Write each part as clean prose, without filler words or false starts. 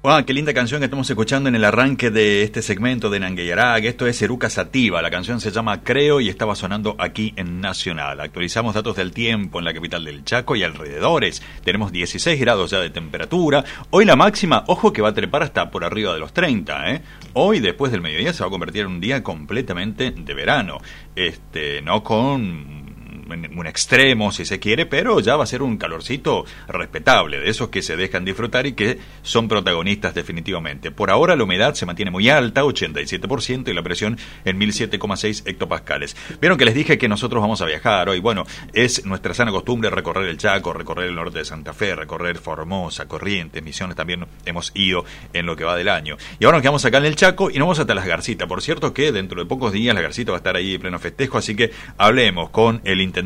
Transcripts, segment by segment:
¡Wow! Qué linda canción que estamos escuchando en el arranque de este segmento de Nangueyarag. Esto es Eruca Sativa. La canción se llama Creo y estaba sonando aquí en Nacional. Actualizamos datos del tiempo en la capital del Chaco y alrededores. Tenemos 16 grados ya de temperatura. Hoy la máxima, ojo que va a trepar hasta por arriba de los 30, ¿eh? Hoy, después del mediodía, se va a convertir en un día completamente de verano. No con un extremo, si se quiere, pero ya va a ser un calorcito respetable, de esos que se dejan disfrutar y que son protagonistas definitivamente. Por ahora la humedad se mantiene muy alta, 87%, y la presión en 1007,6 hectopascales. Vieron que les dije que nosotros vamos a viajar hoy. Bueno, es nuestra sana costumbre recorrer el Chaco, recorrer el norte de Santa Fe, recorrer Formosa, Corrientes, Misiones, también hemos ido en lo que va del año. Y ahora nos quedamos acá en el Chaco y nos vamos hasta Las Garcitas. Por cierto que dentro de pocos días Las Garcitas va a estar ahí en pleno festejo, así que hablemos con el intendente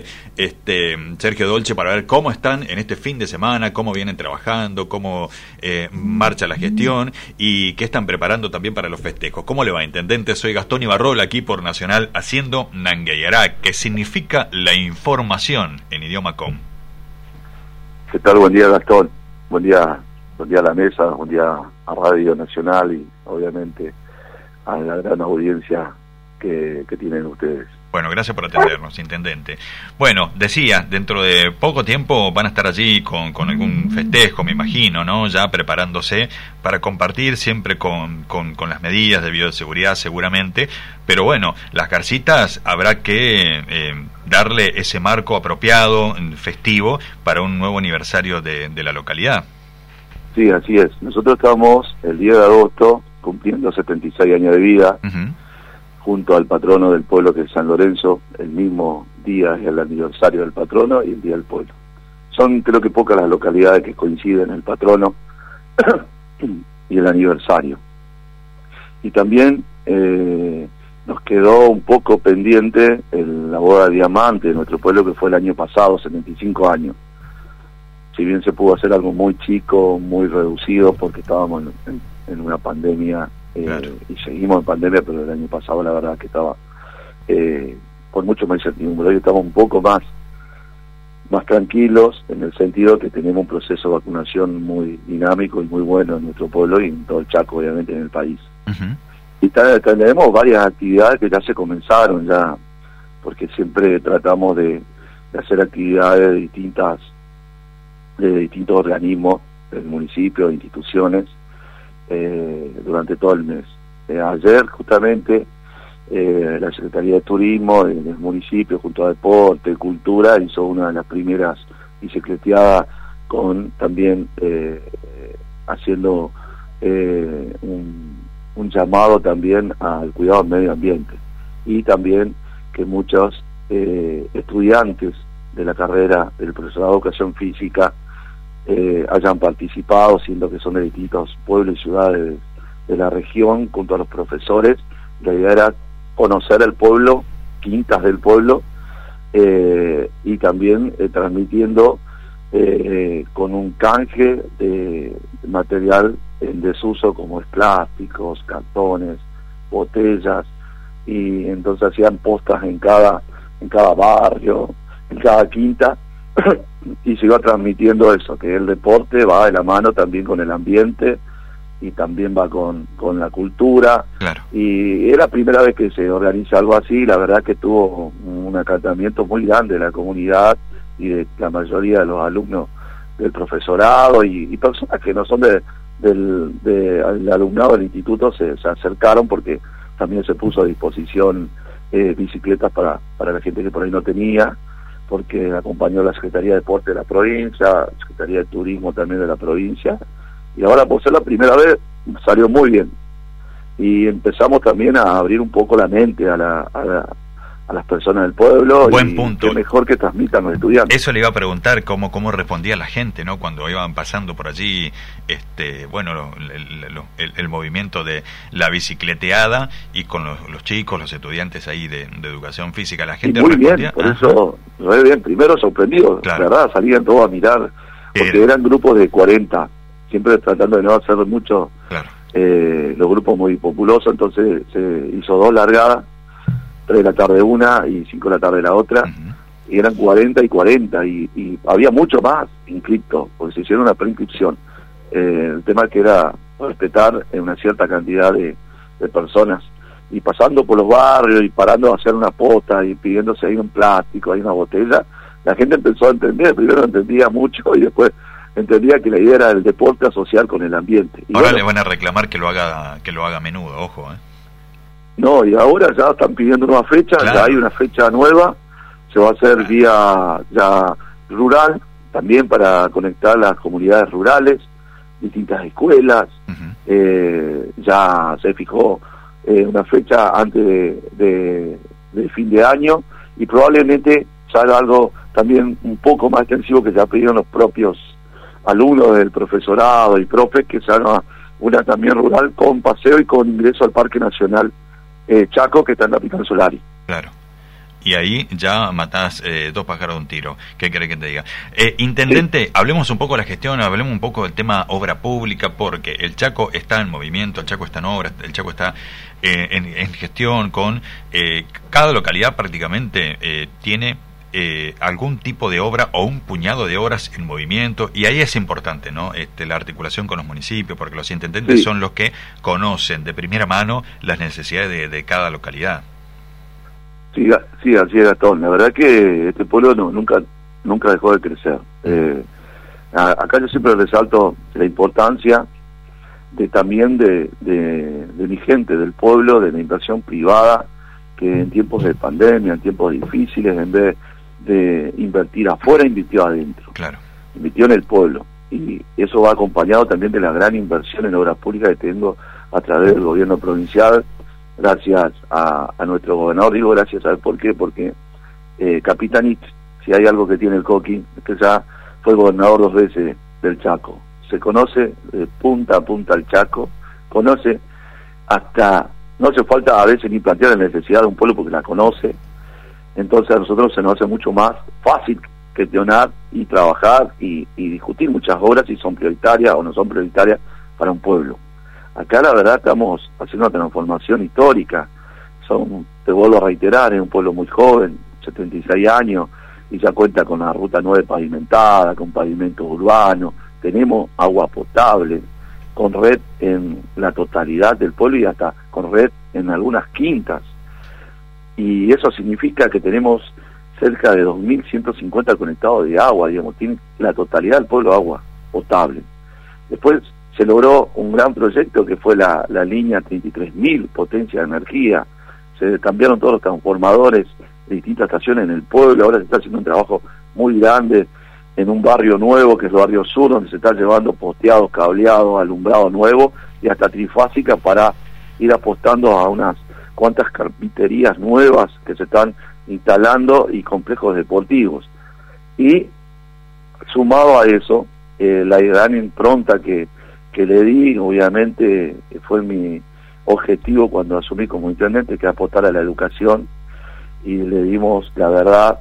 Sergio Dolce para ver cómo están en este fin de semana, cómo vienen trabajando, cómo marcha la gestión y qué están preparando también para los festejos. ¿Cómo le va, intendente? Soy Gastón Ibarrola, aquí por Nacional, haciendo Nangueyarag, que significa la información en idioma com. ¿Qué tal? Buen día, Gastón. Buen día a la mesa, buen día a Radio Nacional y obviamente a la gran audiencia que tienen ustedes. Bueno, gracias por atendernos, intendente. Bueno, decía, dentro de poco tiempo van a estar allí con algún festejo, me imagino, ¿no? Ya preparándose para compartir siempre con las medidas de bioseguridad seguramente, pero bueno, Las Garcitas habrá que darle ese marco apropiado, festivo, para un nuevo aniversario de la localidad. Sí, así es. Nosotros estamos el 10 de agosto cumpliendo 76 años de vida. Uh-huh. Junto al patrono del pueblo, que es San Lorenzo. El mismo día es el aniversario del patrono y el día del pueblo. Son, creo que, pocas las localidades que coinciden el patrono y el aniversario. Y también nos quedó un poco pendiente la boda de diamante de nuestro pueblo, que fue el año pasado, 75 años. Si bien se pudo hacer algo muy chico, muy reducido, porque estábamos en una pandemia. Claro. Y seguimos en pandemia, pero el año pasado la verdad que estaba con mucho más incertidumbre. Hoy estamos un poco más tranquilos, en el sentido que tenemos un proceso de vacunación muy dinámico y muy bueno en nuestro pueblo y en todo el Chaco, obviamente, en el país. Uh-huh. Y tenemos varias actividades que ya se comenzaron ya, porque siempre tratamos de hacer actividades de distintos organismos del municipio, de instituciones, durante todo el mes. Ayer justamente la Secretaría de Turismo del municipio, junto a Deporte, Cultura, hizo una de las primeras bicicleteadas, con también haciendo un llamado también al cuidado del medio ambiente, y también que muchos estudiantes de la carrera del profesorado de Educación Física hayan participado, siendo que son de distintos pueblos y ciudades de la región, junto a los profesores. La idea era conocer el pueblo, quintas del pueblo, y también transmitiendo con un canje de material en desuso, como es plásticos, cartones, botellas, y entonces hacían postas en cada barrio, en cada quinta, y se iba transmitiendo eso, que el deporte va de la mano también con el ambiente y también va con la cultura. Claro. Y es la primera vez que se organiza algo así. La verdad que tuvo un acatamiento muy grande de la comunidad y de la mayoría de los alumnos del profesorado y personas que no son del alumnado del instituto se acercaron, porque también se puso a disposición bicicletas para la gente que por ahí no tenía, porque acompañó la Secretaría de Deporte de la provincia, la Secretaría de Turismo también de la provincia, y ahora, por ser la primera vez, salió muy bien. Y empezamos también a abrir un poco la mente a las personas del pueblo. Buen punto. Qué mejor que transmitan los estudiantes. Eso le iba a preguntar, cómo respondía la gente, ¿no? Cuando iban pasando por allí, el movimiento de la bicicleteada y con los chicos, los estudiantes ahí de educación física. La gente muy respondía. Bien, por eso, muy bien. Primero sorprendido, claro. La verdad, salían todos a mirar, porque eran grupos de 40, siempre tratando de no hacer mucho, claro. Los grupos muy populosos. Entonces se hizo 2 largadas, 3 de la tarde una y 5 de la tarde la otra. Uh-huh. Y eran 40 y 40, y había mucho más inscriptos, porque se hicieron una preinscripción. el tema que era respetar una cierta cantidad de personas, y pasando por los barrios y parando a hacer una pota y pidiéndose ahí un plástico, ahí una botella, la gente empezó a entender. Primero no entendía mucho y después entendía que la idea era el deporte asociar con el ambiente. Y ahora bueno, le van a reclamar que lo haga a menudo, ojo, No, y ahora ya están pidiendo nueva fecha, claro. Ya hay una fecha nueva, se va a hacer vía ya rural, también para conectar las comunidades rurales, distintas escuelas. Ya se fijó una fecha antes de fin de año, y probablemente salga algo también un poco más extensivo que ya pidieron los propios alumnos del profesorado y profes, que se haga una también rural con paseo y con ingreso al Parque Nacional Chaco, que está en la Capitán Solari. Claro. Y ahí ya matás dos pájaros de un tiro. ¿Qué querés que te diga? Intendente, sí. Hablemos un poco de la gestión, hablemos un poco del tema obra pública, porque el Chaco está en movimiento, el Chaco está en obra, el Chaco está en gestión con... cada localidad prácticamente tiene algún tipo de obra o un puñado de obras en movimiento, y ahí es importante, ¿no? La articulación con los municipios, porque los intendentes son los que conocen de primera mano las necesidades de cada localidad. Sí, así es, Gastón. La verdad que este pueblo nunca dejó de crecer. Acá yo siempre resalto la importancia también de mi gente, del pueblo, de la inversión privada, que en tiempos de pandemia, en tiempos difíciles, en vez de invertir afuera, invirtió adentro. Claro. Invirtió en el pueblo. Y eso va acompañado también de la gran inversión en obras públicas que tengo a través del gobierno provincial, gracias a nuestro gobernador. Digo gracias, ¿sabes por qué? Porque Capitanich, si hay algo que tiene el Coqui, es que ya fue gobernador 2 veces del Chaco. Se conoce de punta a punta el Chaco, conoce hasta, no hace falta a veces ni plantear la necesidad de un pueblo porque la conoce. Entonces a nosotros se nos hace mucho más fácil gestionar y trabajar y discutir muchas obras si son prioritarias o no son prioritarias para un pueblo. Acá la verdad estamos haciendo una transformación histórica. Te vuelvo a reiterar, es un pueblo muy joven, 76 años, y ya cuenta con la ruta 9 pavimentada, con pavimentos urbanos, tenemos agua potable, con red en la totalidad del pueblo y hasta con red en algunas quintas. Y eso significa que tenemos cerca de 2.150 conectados de agua, digamos, tiene la totalidad del pueblo agua potable. Después se logró un gran proyecto que fue la línea 33.000, potencia de energía. Se cambiaron todos los transformadores de distintas estaciones en el pueblo. Ahora se está haciendo un trabajo muy grande en un barrio nuevo, que es el barrio sur, donde se están llevando posteados, cableados, alumbrado nuevo y hasta trifásica para ir apostando a unas cuantas carpinterías nuevas que se están instalando y complejos deportivos. Y sumado a eso, la gran impronta que le di, obviamente fue mi objetivo cuando asumí como intendente, que apostar a la educación, y le dimos, la verdad,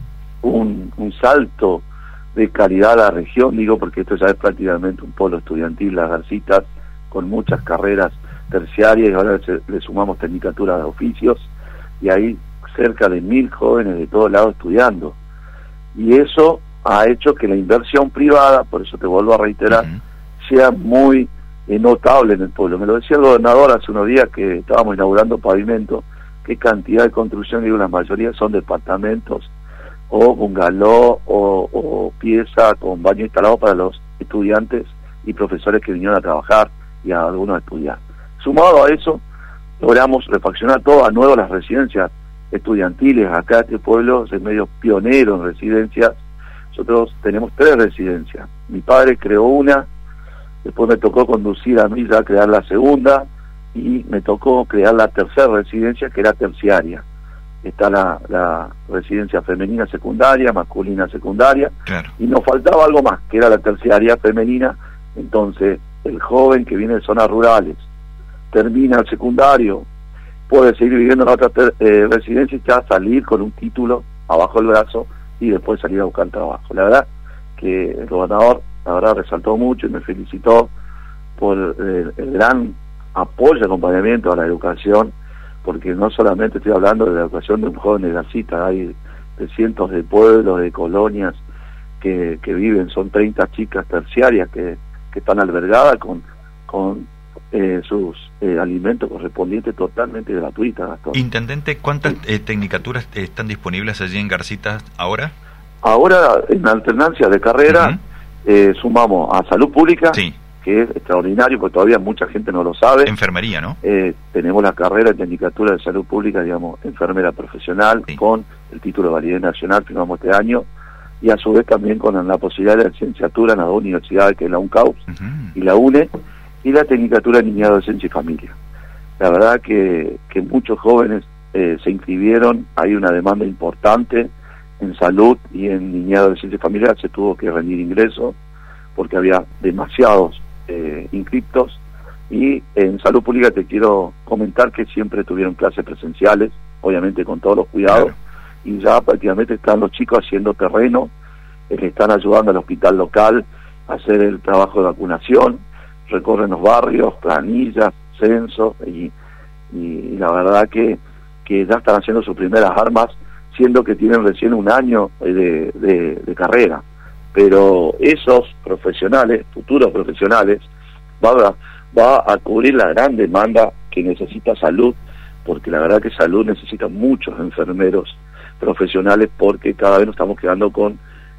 un salto de calidad a la región, digo porque esto ya es prácticamente un polo estudiantil, Las Garcitas, con muchas carreras terciarias, y ahora le sumamos tecnicatura de oficios, y hay cerca de 1.000 jóvenes de todos lados estudiando, y eso ha hecho que la inversión privada, por eso te vuelvo a reiterar, sea muy notable en el pueblo. Me lo decía el gobernador hace unos días que estábamos inaugurando pavimento, qué cantidad de construcción, digo, la mayoría son departamentos o bungalow o pieza con baño instalado para los estudiantes y profesores que vinieron a trabajar y a algunos a estudiar. Sumado a eso, logramos refaccionar todas nuevas las residencias estudiantiles. Acá este pueblo es medio pionero en residencias. Nosotros tenemos 3 residencias. Mi padre creó una, después me tocó conducir a mí ya a crear la segunda, y me tocó crear la 3ª residencia, que era terciaria. Está la residencia femenina secundaria, masculina secundaria, claro. Y nos faltaba algo más, que era la terciaria femenina. Entonces el joven que viene de zonas rurales, termina el secundario, puede seguir viviendo en la otra residencia y ya salir con un título abajo del brazo y después salir a buscar trabajo. La verdad que el gobernador, la verdad, resaltó mucho y me felicitó por el gran apoyo y acompañamiento a la educación, porque no solamente estoy hablando de la educación de un joven de Garcita, hay de cientos de pueblos, de colonias que viven, son 30 chicas terciarias que que están albergadas con sus alimentos correspondientes totalmente gratuitas, Gastón. Intendente, ¿cuántas tecnicaturas están disponibles allí en Garcitas ahora? Ahora, en alternancia de carrera, sumamos a Salud Pública, sí, que es extraordinario, porque todavía mucha gente no lo sabe. Enfermería, ¿no? Tenemos la carrera de Tecnicatura de Salud Pública, digamos, enfermera profesional, sí, con el título de validez nacional, firmamos este año, y a su vez también con la posibilidad de la licenciatura en las dos universidades, que es la UNCAUS y la UNE, y la Tecnicatura de Niñez, Adolescencia y Familia. La verdad que muchos jóvenes se inscribieron, hay una demanda importante en salud y en niñez, adolescencia y familia, se tuvo que rendir ingreso porque había demasiados inscriptos, y en salud pública te quiero comentar que siempre tuvieron clases presenciales, obviamente con todos los cuidados, claro, y ya prácticamente están los chicos haciendo terreno, le están ayudando al hospital local a hacer el trabajo de vacunación, recorren los barrios, planillas, censos, y la verdad que ya están haciendo sus primeras armas, siendo que tienen recién un año de carrera. Pero esos profesionales, futuros profesionales, va a cubrir la gran demanda que necesita salud, porque la verdad que salud necesita muchos enfermeros profesionales, porque cada vez nos estamos quedando con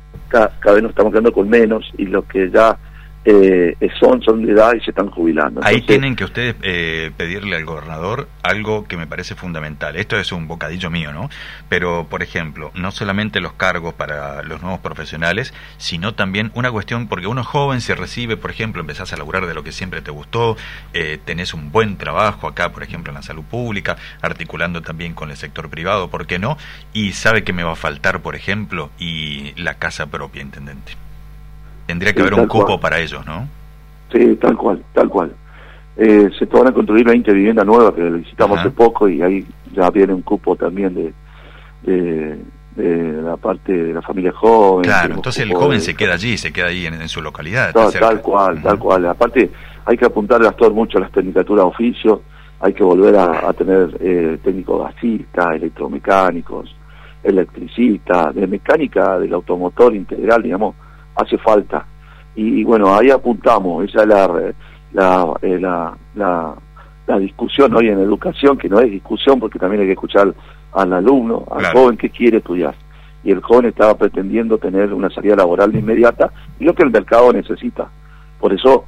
menos, y los que ya son de edad y se están jubilando. Ahí entonces, tienen que ustedes pedirle al gobernador algo que me parece fundamental. Esto es un bocadillo mío, ¿no? Pero, por ejemplo, no solamente los cargos para los nuevos profesionales, sino también una cuestión, porque uno joven se recibe, por ejemplo, empezás a laburar de lo que siempre te gustó, tenés un buen trabajo acá, por ejemplo, en la salud pública, articulando también con el sector privado, ¿por qué no? Y sabe que me va a faltar, por ejemplo, y la casa propia, intendente. Tendría que haber un cupo para ellos, ¿no? Sí, tal cual. Se van a construir 20 viviendas nuevas que visitamos hace poco, y ahí ya viene un cupo también de la parte de la familia joven. Claro, entonces el joven se queda ahí en su localidad. Tal cual. Aparte hay que apuntar, Gastón, mucho a las tecnicaturas de oficio, hay que volver a tener técnicos gasistas, electromecánicos, electricistas, de mecánica del automotor integral, digamos, hace falta, y bueno, ahí apuntamos. Esa es la discusión hoy en educación, que no es discusión porque también hay que escuchar al alumno, al claro, joven que quiere estudiar, y el joven estaba pretendiendo tener una salida laboral de inmediata, y lo que el mercado necesita. Por eso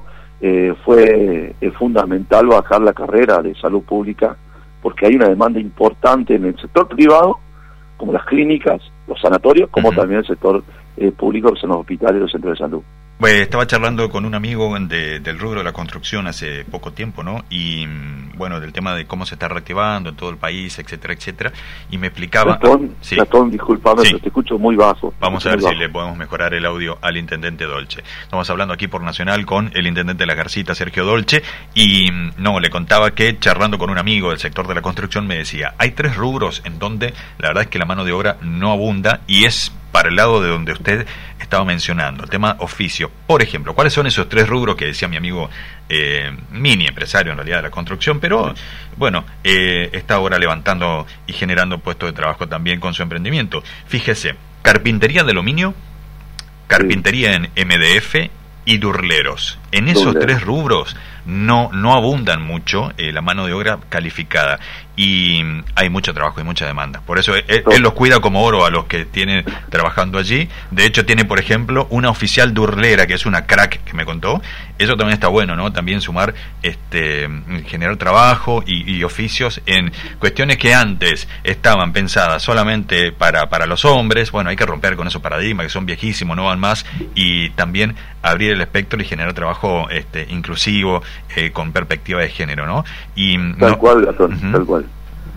fue fundamental bajar la carrera de salud pública, porque hay una demanda importante en el sector privado, como las clínicas, los sanatorios, como también el sector público, que son los hospitales y los centros de salud. Bueno, estaba charlando con un amigo del rubro de la construcción hace poco tiempo, ¿no? Y bueno, del tema de cómo se está reactivando en todo el país, etcétera, etcétera, y me explicaba... Gastón, disculpame, pero te escucho muy bajo. Vamos a ver si le podemos mejorar el audio al intendente Dolce. Estamos hablando aquí por Nacional con el intendente de La Garcita, Sergio Dolce, y le contaba que charlando con un amigo del sector de la construcción me decía, hay 3 rubros en donde la verdad es que la mano de obra no abunda, y es para el lado de donde usted estaba mencionando, el tema oficio. Por ejemplo, ¿cuáles son esos 3 rubros que decía mi amigo, mini empresario en realidad de la construcción, pero bueno, está ahora levantando y generando puestos de trabajo también con su emprendimiento? Fíjese, carpintería de aluminio, carpintería en MDF y durleros. En esos 3 rubros no abundan mucho la mano de obra calificada, y hay mucho trabajo y mucha demanda. Por eso él los cuida como oro a los que tienen trabajando allí. De hecho tiene, por ejemplo, una oficial durlera que es una crack, que me contó. Eso también está bueno, ¿no? También sumar, generar trabajo y oficios en cuestiones que antes estaban pensadas solamente para los hombres. Bueno, hay que romper con esos paradigmas que son viejísimos, no van más, y también abrir el espectro y generar trabajo inclusivo, con perspectiva de género, ¿no? Y tal cual, Gastón, tal cual.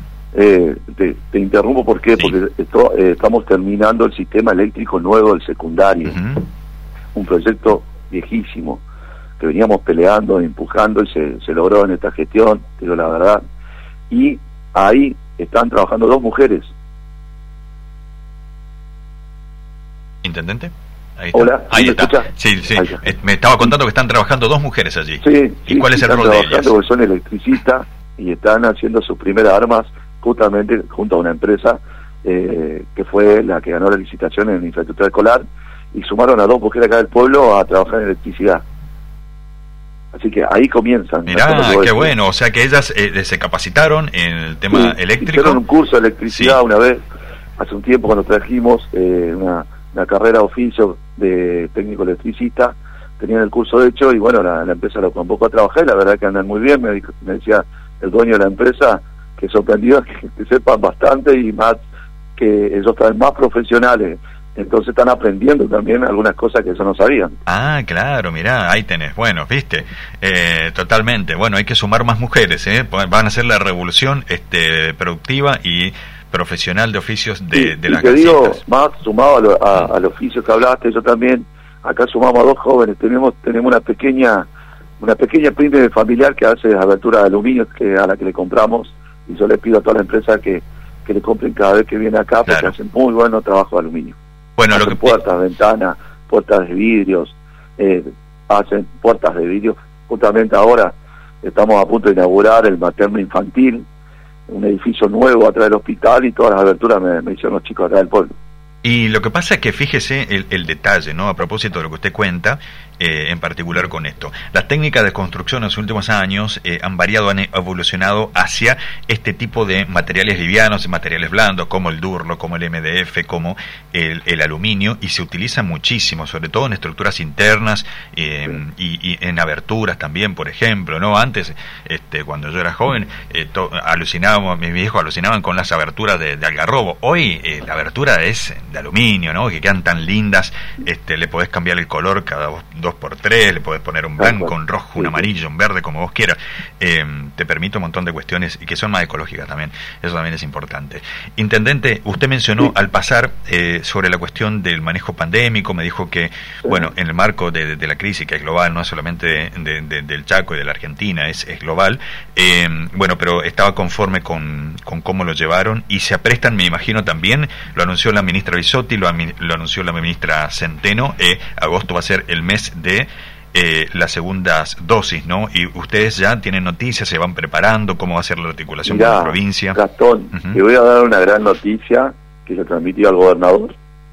Te interrumpo, ¿por qué? Sí. Porque estamos terminando el sistema eléctrico nuevo del secundario, un proyecto viejísimo que veníamos peleando, empujando, y se logró en esta gestión, digo la verdad, y ahí están trabajando 2 mujeres. ¿Intendente? Ahí está. Hola, ahí está. ¿Escucha? Sí. Ahí está. Me estaba contando que están trabajando 2 mujeres allí. Sí, ¿Y cuál es el rol de ellas? Porque son electricistas y están haciendo sus primeras armas justamente junto a una empresa que fue la que ganó la licitación en infraestructura escolar, y sumaron a 2 mujeres acá del pueblo a trabajar en electricidad. Así que ahí comienzan. Mirá, qué bueno, o sea que ellas se capacitaron en el tema eléctrico. Hicieron un curso de electricidad una vez, hace un tiempo cuando trajimos una carrera de oficio de técnico electricista, tenían el curso hecho y bueno, la empresa lo convocó a trabajar y la verdad que andan muy bien, me decía el dueño de la empresa que sorprendido que sepan bastante y más que ellos están más profesionales. Entonces están aprendiendo también algunas cosas que ellos no sabían. Ah, claro, mirá, ahí tenés. Bueno, viste, totalmente. Bueno, hay que sumar más mujeres, van a ser la revolución productiva y profesional de oficios de las te digo, gasistas. más sumado al oficio que hablaste, yo también, acá sumamos a 2 jóvenes, tenemos una pequeña pyme familiar que hace abertura de aluminio a la que le compramos, y yo le pido a toda la empresa que le compren cada vez que viene acá, porque hacen muy buen trabajo de aluminio. Bueno, hacen puertas, ventanas, puertas de vidrios, hacen puertas de vidrio. Justamente ahora estamos a punto de inaugurar el materno infantil, un edificio nuevo atrás del hospital, y todas las aberturas me hicieron los chicos acá del pueblo. Y lo que pasa es que fíjese el detalle, ¿no? A propósito de lo que usted cuenta, en particular con esto. Las técnicas de construcción en los últimos años han variado, han evolucionado hacia este tipo de materiales livianos y materiales blandos, como el Durlo, como el MDF, como el aluminio, y se utiliza muchísimo, sobre todo en estructuras internas y en aberturas también, por ejemplo, ¿no? Antes, cuando yo era joven, mis viejos alucinaban con las aberturas de algarrobo. Hoy la abertura es de aluminio, ¿no? Que quedan tan lindas, le podés cambiar el color cada 2x3, le podés poner un blanco, un rojo, un amarillo, un verde, como vos quieras. Te permite un montón de cuestiones y que son más ecológicas también. Eso también es importante. Intendente, usted mencionó al pasar sobre la cuestión del manejo pandémico, me dijo que, bueno, en el marco de la crisis, que es global, no es solamente del Chaco y de la Argentina, es global, bueno, pero estaba conforme con cómo lo llevaron y se aprestan, me imagino también, lo anunció la ministra Bisotti, lo anunció la ministra Centeno, agosto va a ser el mes de las segundas dosis, ¿no? Y ustedes ya tienen noticias, se van preparando, ¿cómo va a ser la articulación con la provincia? Gastón, te voy a dar una gran noticia que se transmitió al gobernador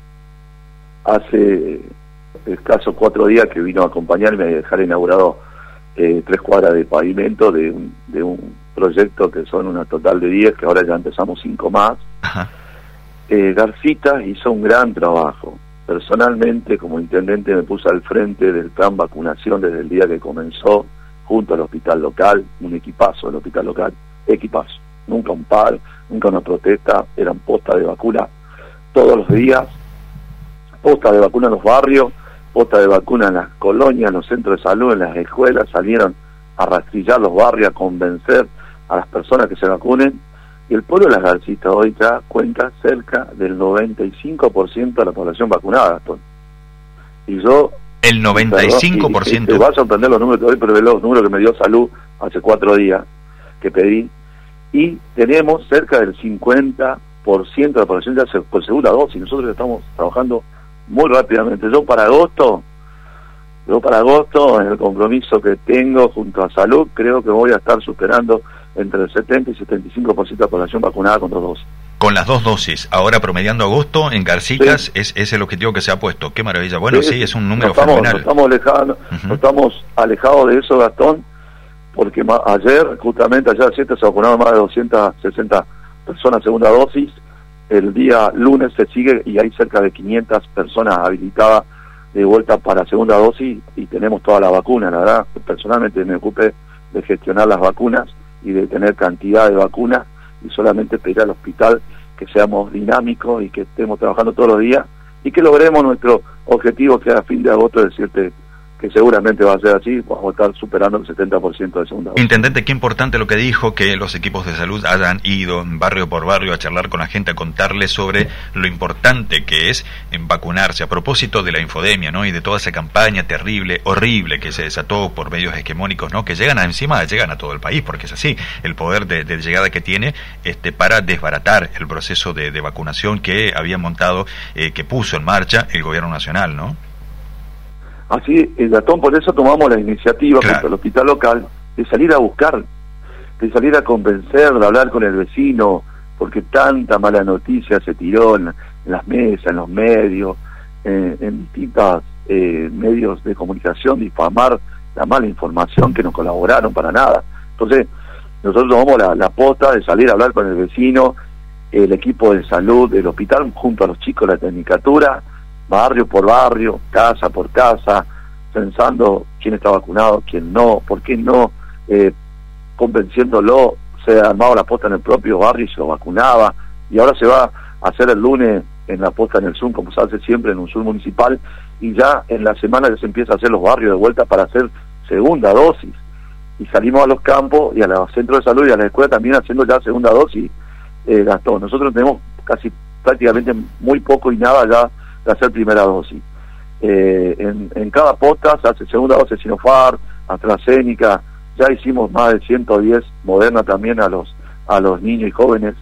hace escasos 4 días, que vino a acompañarme a dejar inaugurado 3 cuadras de pavimento de un proyecto que son una total de 10, que ahora ya empezamos 5 más. Ajá. Garcita hizo un gran trabajo. Personalmente, como intendente, me puse al frente del plan vacunación desde el día que comenzó, junto al hospital local, un equipazo del hospital local, equipazo, nunca un par, nunca una protesta, eran postas de vacuna todos los días, postas de vacuna en los barrios, postas de vacuna en las colonias, en los centros de salud, en las escuelas, salieron a rastrillar los barrios, a convencer a las personas que se vacunen. Y el pueblo de Las Garcitas hoy ya cuenta cerca del 95% de la población vacunada, Gastón. Y yo... El 95%. Te va a sorprender los números que doy, pero ve los números que me dio Salud hace 4 días que pedí. Y tenemos cerca del 50% de la población ya por segunda dosis. Nosotros estamos trabajando muy rápidamente. Yo para agosto, en el compromiso que tengo junto a Salud, creo que voy a estar superando entre el 70 y 75% de la población vacunada con 2 dosis. Con las 2 dosis, ahora promediando agosto en Garcitas, sí. es el objetivo que se ha puesto. Qué maravilla. Bueno, sí, es un número fenomenal. No estamos alejados de eso, Gastón, porque ayer, justamente ayer a las 7 se vacunaron más de 260 personas segunda dosis. El día lunes se sigue y hay cerca de 500 personas habilitadas de vuelta para segunda dosis y tenemos toda la vacuna. La verdad, personalmente me ocupé de gestionar las vacunas y de tener cantidad de vacunas y solamente pedir al hospital que seamos dinámicos y que estemos trabajando todos los días y que logremos nuestro objetivo, que a fin de agosto decirte que seguramente va a ser así, vamos a estar superando el 70% de segunda dosis. Intendente, qué importante lo que dijo, que los equipos de salud hayan ido barrio por barrio a charlar con la gente, a contarles sobre lo importante que es vacunarse, a propósito de la infodemia, ¿no? Y de toda esa campaña terrible, horrible, que se desató por medios hegemónicos, ¿no? Que llegan a todo el país, porque es así, el poder de llegada que tiene para desbaratar el proceso de vacunación que había montado, que puso en marcha el gobierno nacional, ¿no? Así, Gastón, por eso tomamos la iniciativa junto al hospital local de salir a buscar, de salir a convencer, de hablar con el vecino, porque tanta mala noticia se tiró en las mesas, en los medios, en distintos medios de comunicación, difamar la mala información, que no colaboraron para nada. Entonces, nosotros tomamos la posta de salir a hablar con el vecino, el equipo de salud del hospital, junto a los chicos de la tecnicatura, barrio por barrio, casa por casa, pensando quién está vacunado, quién no, por qué no, convenciéndolo. Se armaba la posta en el propio barrio y se lo vacunaba, y ahora se va a hacer el lunes en la posta en el Zoom, como se hace siempre en un Zoom municipal, y ya en la semana ya se empieza a hacer los barrios de vuelta para hacer segunda dosis, y salimos a los campos y a los centros de salud y a la escuela también haciendo ya segunda dosis. Gastón, nosotros tenemos prácticamente muy poco y nada ya de hacer primera dosis. En cada posta se hace segunda dosis Sinopharm, AstraZeneca. Ya hicimos más de 110 Moderna también a los niños y jóvenes,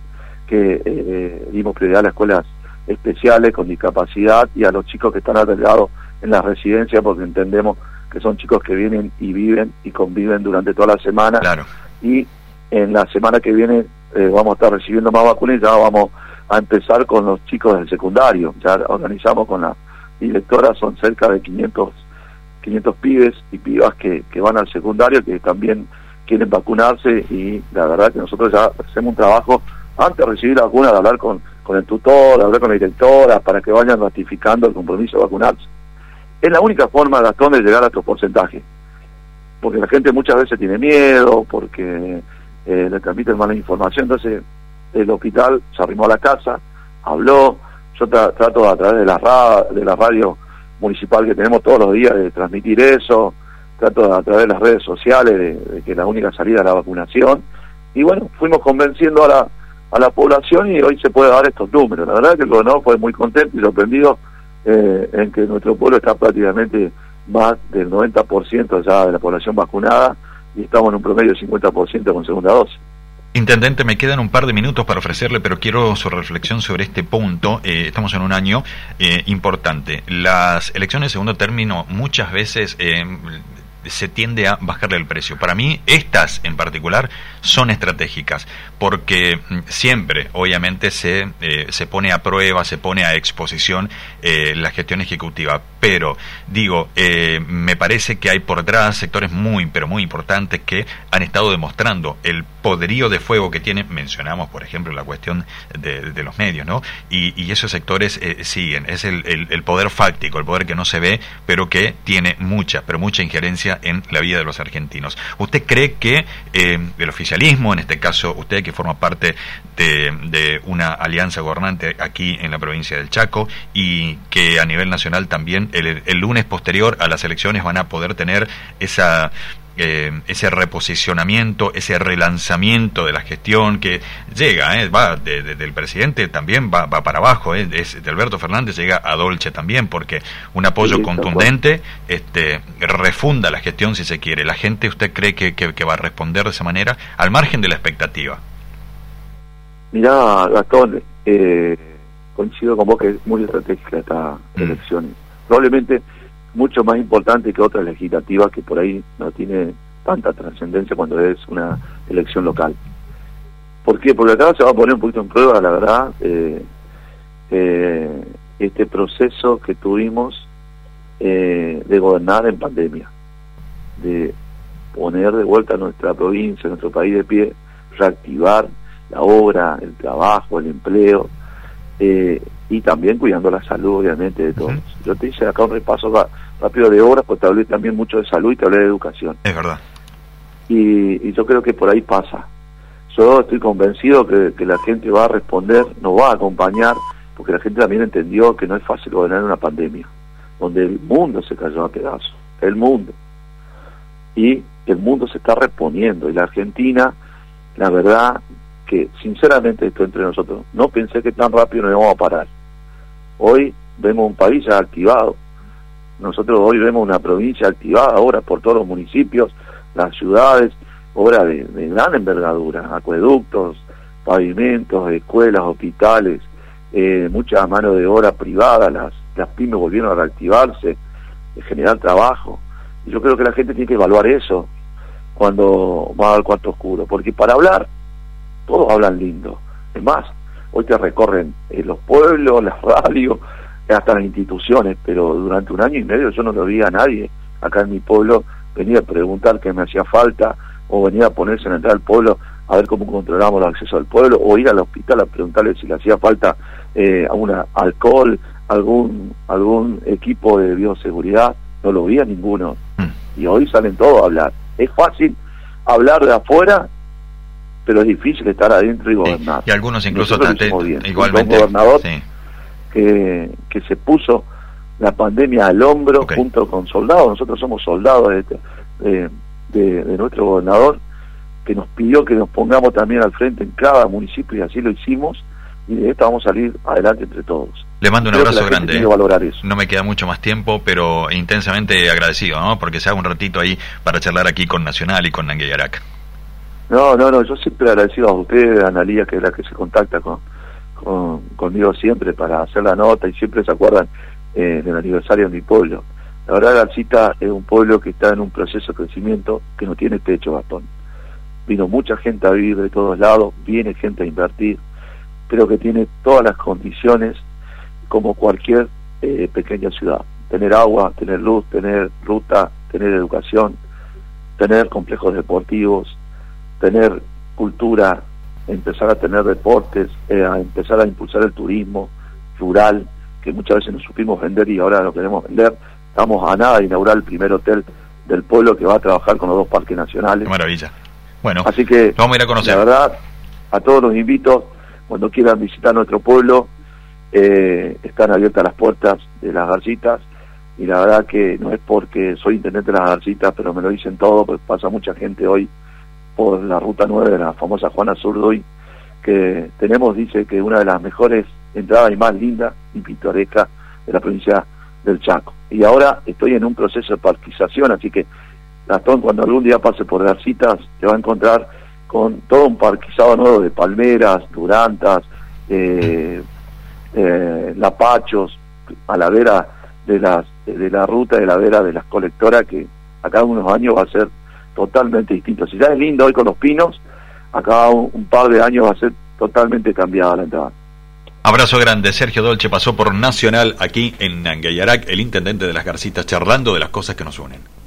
que dimos prioridad a las escuelas especiales con discapacidad y a los chicos que están albergados en las residencias, porque entendemos que son chicos que vienen y viven y conviven durante toda la semana. Claro. Y en la semana que viene vamos a estar recibiendo más vacunas, y ya vamos a empezar con los chicos del secundario. Ya organizamos con la directora, son cerca de 500 pibes y pibas que van al secundario, que también quieren vacunarse, y la verdad que nosotros ya hacemos un trabajo antes de recibir la vacuna, de hablar con el tutor, hablar con la directora, para que vayan ratificando el compromiso de vacunarse. Es la única forma, Gastón, de llegar a estos porcentajes, porque la gente muchas veces tiene miedo, porque le transmiten mala información. Entonces el hospital se arrimó a la casa, habló. Yo trato a través de la radio municipal que tenemos todos los días de transmitir eso, trato a través de las redes sociales de que la única salida es la vacunación, y bueno, fuimos convenciendo a la población, y hoy se puede dar estos números. La verdad que el gobernador fue muy contento y sorprendido en que nuestro pueblo está prácticamente más del 90% ya de la población vacunada, y estamos en un promedio de 50% con segunda dosis. Intendente, me quedan un par de minutos para ofrecerle, pero quiero su reflexión sobre este punto. Estamos en un año importante. Las elecciones de segundo término muchas veces se tiende a bajarle el precio. Para mí, estas en particular son estratégicas, porque siempre, obviamente, se pone a prueba, se pone a exposición la gestión ejecutiva. Pero, digo, me parece que hay por detrás sectores muy, pero muy importantes que han estado demostrando el poderío de fuego que tienen. Mencionamos, por ejemplo, la cuestión de los medios, ¿no? Y esos sectores siguen. Es el poder fáctico, el poder que no se ve, pero que tiene mucha, pero mucha injerencia en la vida de los argentinos. ¿Usted cree que el oficialismo, en este caso usted que forma parte de una alianza gobernante aquí en la provincia del Chaco, y que a nivel nacional también el lunes posterior a las elecciones van a poder tener ese reposicionamiento, ese relanzamiento de la gestión que llega, va del presidente también va para abajo, de Alberto Fernández llega a Dolce también, porque un apoyo contundente refunda la gestión, si se quiere? ¿La gente, usted cree que va a responder de esa manera, al margen de la expectativa? Mirá, Gastón, coincido con vos que es muy estratégica esta elección, probablemente mucho más importante que otras legislativas que por ahí no tiene tanta trascendencia cuando es una elección local. ¿Por qué? Porque acá se va a poner un poquito en prueba, la verdad, este proceso que tuvimos de gobernar en pandemia, de poner de vuelta a nuestra provincia, nuestro país de pie, reactivar la obra, el trabajo, el empleo, y también cuidando la salud, obviamente, de todos. Yo te hice acá un repaso rápido de obras, pues te hablé también mucho de salud y te hablé de educación. Es verdad. Y yo creo que por ahí pasa. Yo estoy convencido que la gente va a responder, nos va a acompañar, porque la gente también entendió que no es fácil gobernar una pandemia, donde el mundo se cayó a pedazos, el mundo. Y el mundo se está reponiendo, y la Argentina, la verdad que sinceramente, esto entre nosotros, no pensé que tan rápido nos íbamos a parar. Hoy vemos un país ya activado. Nosotros hoy vemos una provincia activada ahora por todos los municipios, las ciudades, obras de gran envergadura, acueductos, pavimentos, escuelas, hospitales, mucha mano de obra privada, las pymes volvieron a reactivarse, generar trabajo. Y yo creo que la gente tiene que evaluar eso cuando va al cuarto oscuro, porque para hablar, todos hablan lindo. Es más, hoy te recorren los pueblos, las radios, hasta las instituciones, pero durante un año y medio yo no lo vi a nadie acá en mi pueblo venir a preguntar qué me hacía falta, o venir a ponerse en la entrada del pueblo a ver cómo controlamos el acceso al pueblo, o ir al hospital a preguntarle si le hacía falta alcohol, algún equipo de bioseguridad. No lo vi a ninguno. Y hoy salen todos a hablar. Es fácil hablar de afuera, pero es difícil estar adentro y gobernar. Y algunos incluso igualmente un gobernador que se puso la pandemia al hombro junto con soldados. Nosotros somos soldados de nuestro gobernador, que nos pidió que nos pongamos también al frente en cada municipio, y así lo hicimos, y de esto vamos a salir adelante entre todos. Le mando un abrazo grande. Valorar eso. No me queda mucho más tiempo, pero intensamente agradecido, ¿no? Porque se haga un ratito ahí para charlar aquí con Nacional y con Nanguillarac. No, yo siempre agradecido a usted, a Analía, que es la que se contacta conmigo siempre para hacer la nota, y siempre se acuerdan del aniversario de mi pueblo. La verdad, Garcita es un pueblo que está en un proceso de crecimiento que no tiene techo, Gastón. Vino mucha gente a vivir de todos lados, viene gente a invertir, pero que tiene todas las condiciones como cualquier pequeña ciudad. Tener agua, tener luz, tener ruta, tener educación, tener complejos deportivos, tener cultura, empezar a tener deportes, a empezar a impulsar el turismo rural, que muchas veces no supimos vender y ahora lo queremos vender. Estamos a nada de inaugurar el primer hotel del pueblo que va a trabajar con los 2 parques nacionales. Qué maravilla. Bueno, así que vamos a ir a conocer. La verdad, a todos los invito, cuando quieran visitar nuestro pueblo, están abiertas las puertas de las Garcitas, y la verdad que no es porque soy intendente de las Garcitas, pero me lo dicen todo, pues pasa mucha gente hoy por la ruta 9 de la famosa Juana Zurduy, que tenemos, dice, que una de las mejores entradas y más lindas y pintorescas de la provincia del Chaco. Y ahora estoy en un proceso de parquización, así que Gastón, cuando algún día pase por Garcitas, te va a encontrar con todo un parquizado nuevo de palmeras, durantas, lapachos, a la vera de la ruta, de la vera de las colectoras, que a cada unos años va a ser totalmente distinto. Si ya es lindo hoy con los pinos, acá un par de años va a ser totalmente cambiada la entrada. Abrazo grande. Sergio Dolce pasó por Nacional aquí en Nanguillarac, el intendente de las Garcitas, charlando de las cosas que nos unen.